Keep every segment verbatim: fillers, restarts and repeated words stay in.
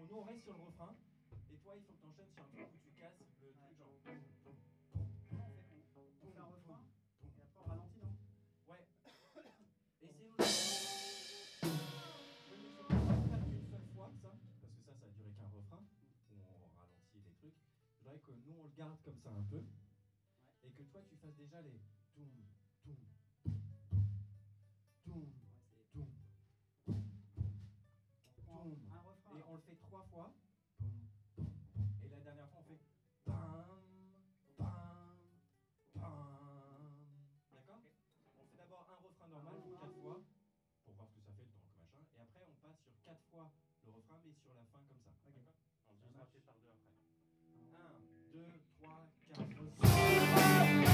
on, nous on reste sur le refrain. Et toi, il faut que tu enchaînes sur un truc où tu casses le Ouais. truc genre. Comment on fait on, on fait un refrain et après on ralentit, non? Ouais. Essayez-nous de. Oui, mais c'est pas faire qu'une seule fois, ça. Parce que ça, ça a duré qu'un refrain. Où on ralentit des trucs. Je voudrais que nous on le garde comme ça un peu. Ouais. Et que toi, tu fasses déjà les. Toum, toum, toum, On va essayer. toum, On prend toum. un refrain. Et on le fait trois fois. Et la dernière fois, on fait pam, pam, pam. D'accord? Ok. On fait d'abord un refrain normal, quatre fois, pour voir ce que ça fait le temps que machin. Et après, on passe sur quatre fois le refrain, mais sur la fin comme ça. Ok. D'accord? On Ça divisera marche. peut-être par deux après. un, deux, trois, quatre.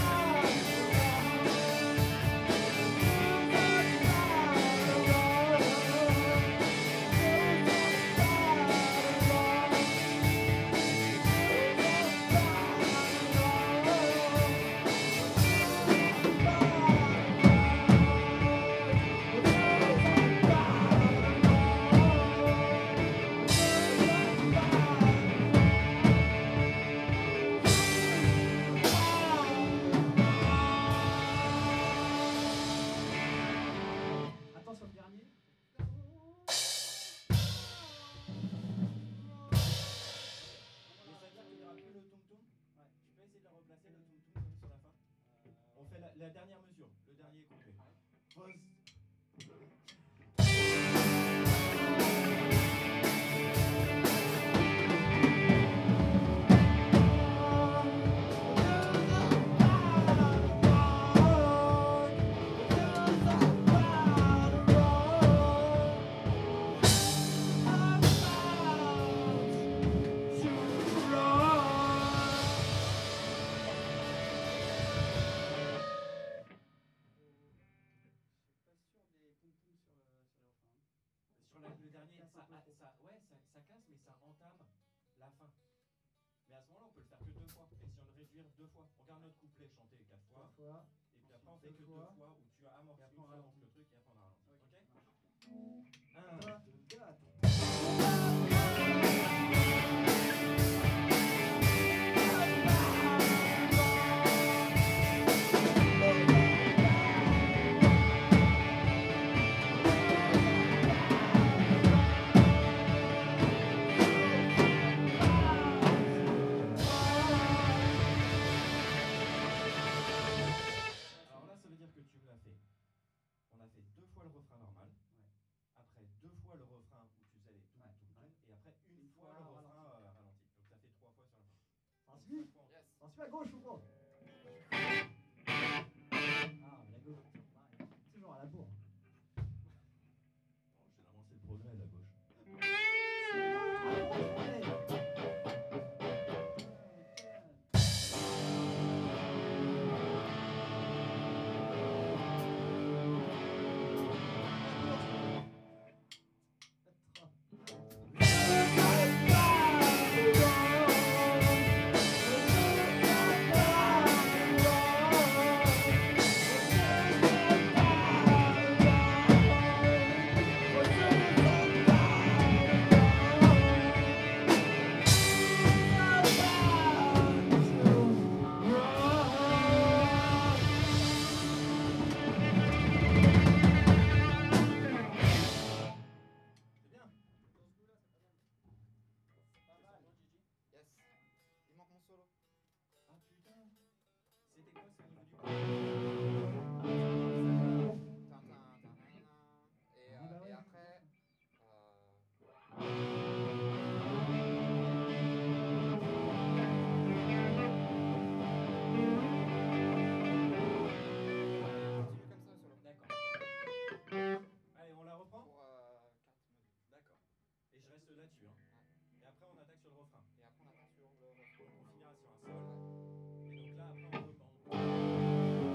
Attends sur le dernier. Mais ça veut dire qu'il n'y aura plus le tom tom. Ouais. Tu peux essayer de le replacer le tom tom comme sur la fin. Euh, On fait la, la dernière mesure, le dernier complet. Pause. Je suis pas sûr des tom-toms sur, le- sur les refrains. hein. Sur la- le dernier, casse ça, un peu ah, trop. ça- ouais, ça, ça casse, mais ça entame la fin. Mais à ce moment-là, on peut le faire que deux fois. Essayons de réduire deux fois. On garde notre couplet chanté quatre fois. Quatre fois. Et puis après, on fait Deux que fois. deux fois où tu as amorcé Et après, une on fois ralentit. le truc et après on a ralenti. Ok, Ok, ça marche. un, Trois, deux, quatre. Alors là, ça veut dire que tu me l'as fait. On a fait deux fois le refrain normal. Ouais. Après deux fois le refrain où tu faisais les toum Ouais, toum toum. ouais. Et après une, Une fois, fois le ralenti. refrain euh, ralenti. Donc ça fait trois fois sur la fin. T'en Donc, suis cinq fois en Yes. T'en suis à gauche ou pas? Ah, mais la gauche, c'est toujours pareil. Toujours à la bourre. Non, généralement c'est le progrès la gauche. Allez. C'est bien. Dans ce goût-là, c'est pas mal. C'est pas C'est mal. son nom, Gigi. Yes. Il manque mon solo. Ah putain. C'était quoi, c'est au niveau du Tin, tin, tin, tin, tin. Et, Ah euh, bah ouais, et je après, comprends euh, continue comme ça le solo. D'accord. Allez, on la reprend. Pour euh, carte module. D'accord. Et je reste là-dessus. Hein. Et après, on attaque sur le refrain. Et après on attaque sur le refrain. Donc, on finira sur un sol. Ouais. Et donc là, après, on remonte.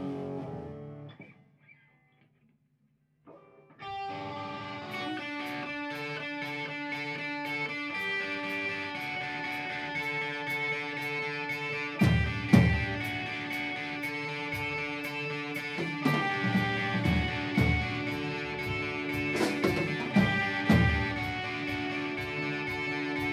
Thank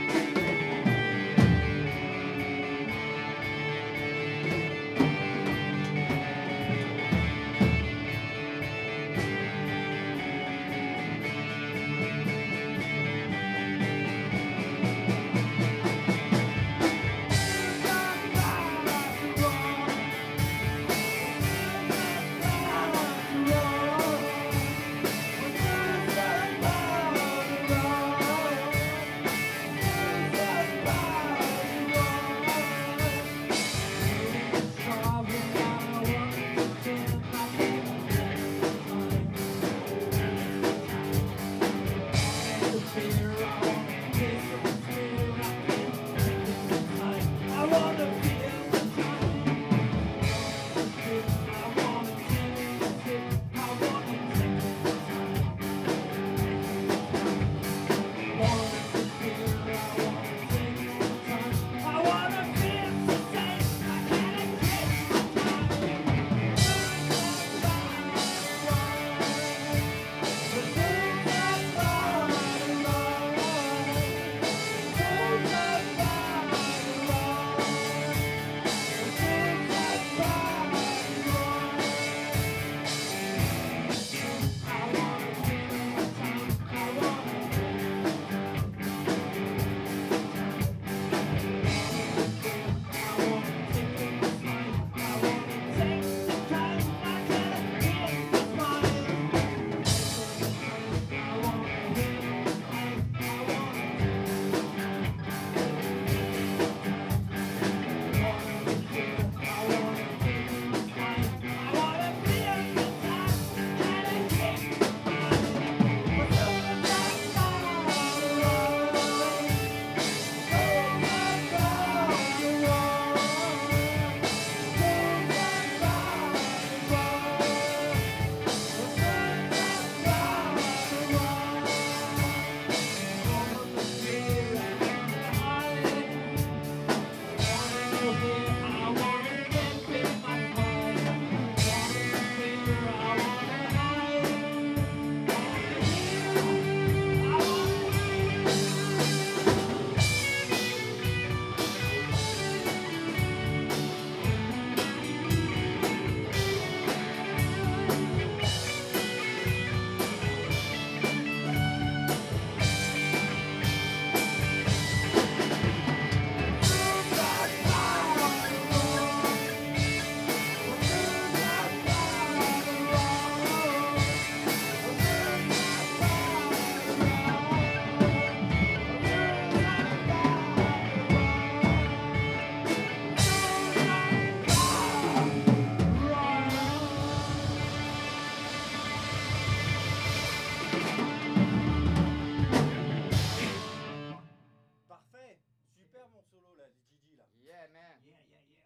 solo là, les Gigi là. Yeah, man. Yeah, yeah, yeah.